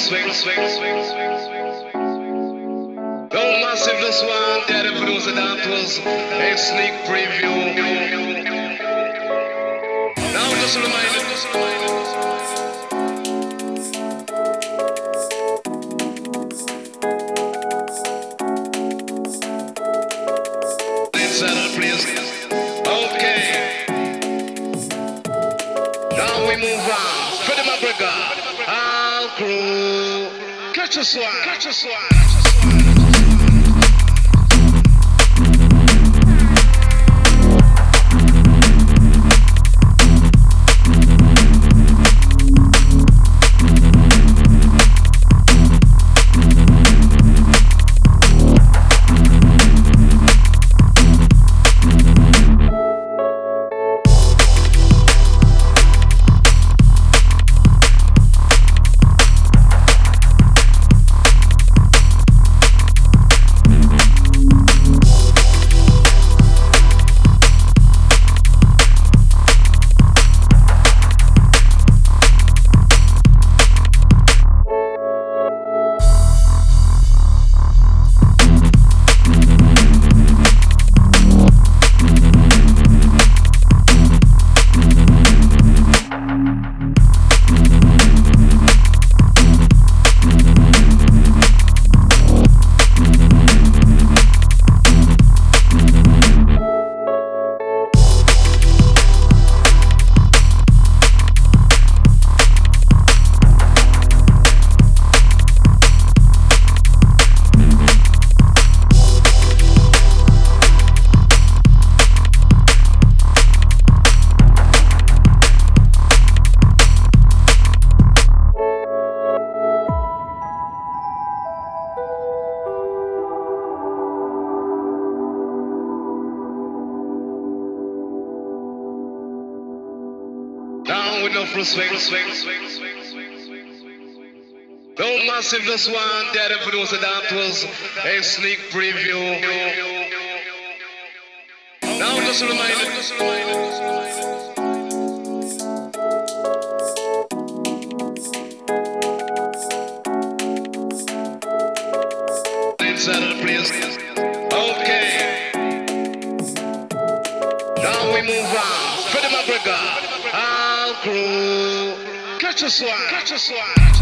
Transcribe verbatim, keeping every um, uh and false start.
swing, swing, swing, swing, swing, swing. Don't massive just one, the other producer that was a sneak preview. Now just a reminder, just a reminder. Inside the place. Okay. Now we move on. Freddie McGregor. All crew. Catch a swag. Catch a swag. Down with no full swing, swing, swing, swing, swing, swing, swing, swing. Don't massive just one, the other producer that was a sneak preview. Now just a reminder, just a reminder, just a reminder. Inside of the place. Okay. Now we move on. Freddie McGregor. All crew. Catch a swag. Catch a swag.